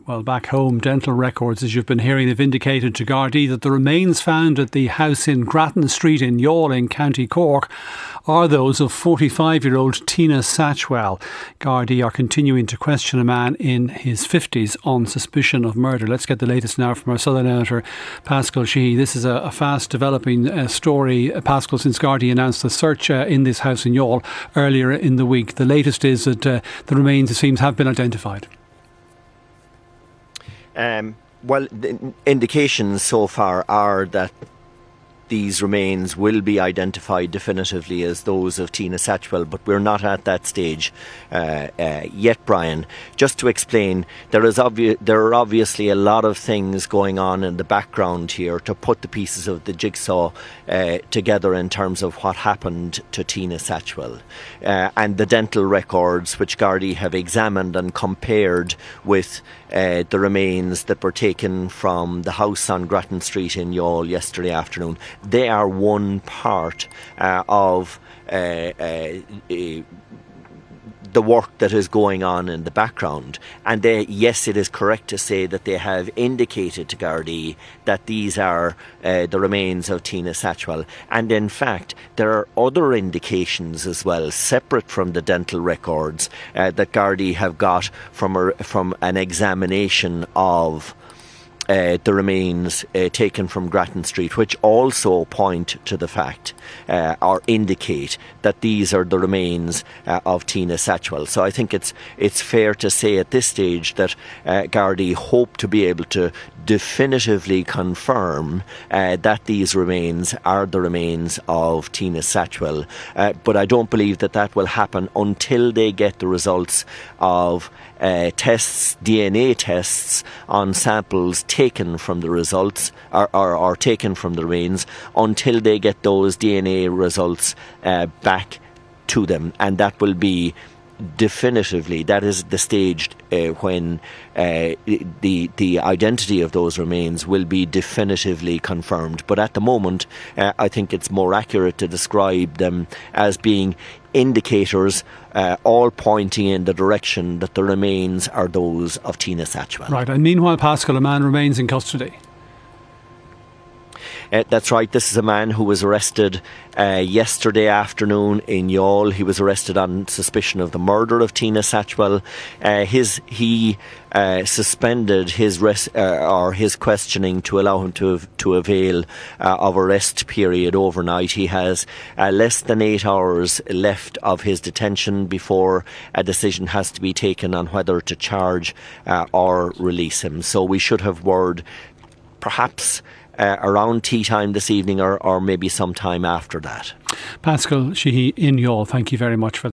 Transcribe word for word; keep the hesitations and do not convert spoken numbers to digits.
Well, back home, dental records, as you've been hearing, have indicated to Gardaí that the remains found at the house in Grattan Street in Youghal in County Cork are those of forty-five-year-old Tina Satchwell. Gardaí are continuing to question a man in his fifties on suspicion of murder. Let's get the latest now from our Southern editor, Paschal Sheehy. This is a, a fast-developing uh, story, uh, Paschal, since Gardaí announced the search uh, in this house in Youghal earlier in the week. The latest is that uh, the remains, it seems, have been identified. Um, well, the indications so far are that these remains will be identified definitively as those of Tina Satchwell, but we're not at that stage uh, uh, yet, Brian. Just to explain, there is obvi- there are obviously a lot of things going on in the background here to put the pieces of the jigsaw uh, together in terms of what happened to Tina Satchwell. Uh, and the dental records which Gardaí have examined and compared with uh, the remains that were taken from the house on Grattan Street in Youghal yesterday afternoon. They are one part uh, of uh, uh, uh, the work that is going on in the background. And they, yes, it is correct to say that they have indicated to Gardaí that these are uh, the remains of Tina Satchwell. And in fact, there are other indications as well, separate from the dental records, uh, that Gardaí have got from, a, from an examination of Uh, the remains uh, taken from Grattan Street, which also point to the fact uh, or indicate that these are the remains uh, of Tina Satchwell. So I think it's it's fair to say at this stage that uh, Gardaí hope to be able to definitively confirm uh, that these remains are the remains of Tina Satchwell. Uh, but I don't believe that that will happen until they get the results of uh, tests, D N A tests on samples taken from the results or, or, or taken from the remains, until they get those D N A results uh, back to them. And that will be definitively, that is the stage uh, when uh, the the identity of those remains will be definitively confirmed. But at the moment, uh, I think it's more accurate to describe them as being indicators, uh, all pointing in the direction that the remains are those of Tina Satchwell. Right, and meanwhile, Paschal, a man remains in custody. Uh, that's right. This is a man who was arrested uh, yesterday afternoon in Youghal. He was arrested on suspicion of the murder of Tina Satchwell. Uh, his he uh, suspended his res- uh, or his questioning to allow him to to avail uh, of a rest period overnight. He has uh, less than eight hours left of his detention before a decision has to be taken on whether to charge uh, or release him. So we should have word, perhaps Uh, around tea time this evening, or, or maybe sometime after that. Paschal Sheehy in Youghal, thank you very much for